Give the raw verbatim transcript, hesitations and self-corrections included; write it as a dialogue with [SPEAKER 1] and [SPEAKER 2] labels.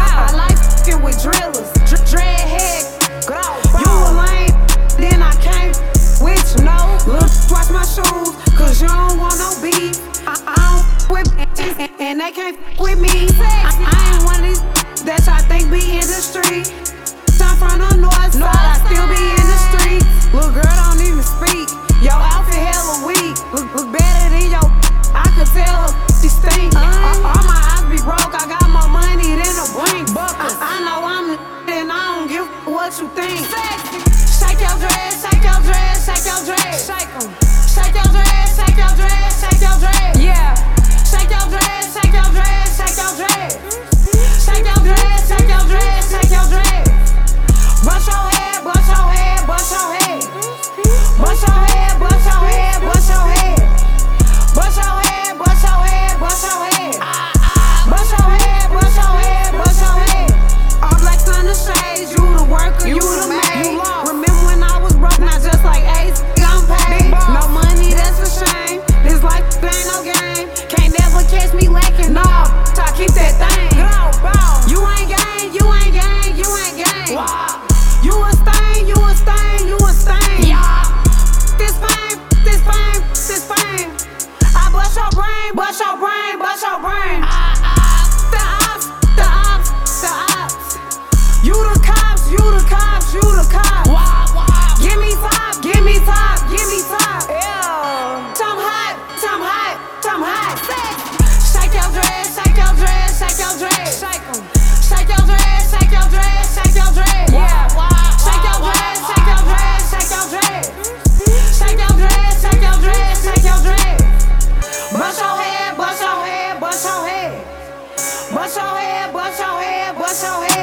[SPEAKER 1] I like f***ing with drillers, Dr dreadhead. You a lame, then I can't with you, no. Look, watch my shoes, cause you don't want no beef. I, I don't f*** with bitches, and, and they can't f*** with me. I, I ain't one of these that y'all think be in the street. I'm from the north side, I still be in the street. Little girl don't even speak, your outfit hella weak. Look, look better than your, I could tell her she stink. uh, All my eyes be broke, I got more money than a brink. I, I know I'm the and I don't give a what you think. Shake your dreads, shake your dreads, shake your dreads. Shake 'em. Shake your dreads, shake your dreads, shake your dreads. Yeah. Shake your dreads, shake your dreads, shake your dreads. Shake your dreads, shake your dreads, shake your dreads. Bust your head, bust your head, bust your head. Bust your head, bust your head, bust your head. Bust your head, bust your head, bust your head. Bust your head, bust your head, bust your head. All blacks on the shades, you the worker, you the maid. Remember when I was broke, not just like Ace, I'm paid. No money, that's a shame. This life ain't no game. Can't never catch me lacking, no. So I keep that thing. You ain't gang, you ain't gang, you ain't gang. You a stain, you a stain, you a stain. Yeah. This fame, this fame, this fame. I bust your brain, bust your brain, bust your brain. The ops, the ops, the ops. You the cops, you the cops, you the cops. Give me top, give me top, give me top. Yeah. Some hot, some hot, some hot. Shake your dreads, shake your dreads, shake your dreads. Shake 'em. Shake your dreads, shake your dreads, shake your dreads. Yeah. Shake your dreads, shake your dreads, shake your dreads. Shake your dreads, shake your dreads, shake your dreads. Bust your head, bust your head, bust your head. Bust your head, bust your head, bust your head.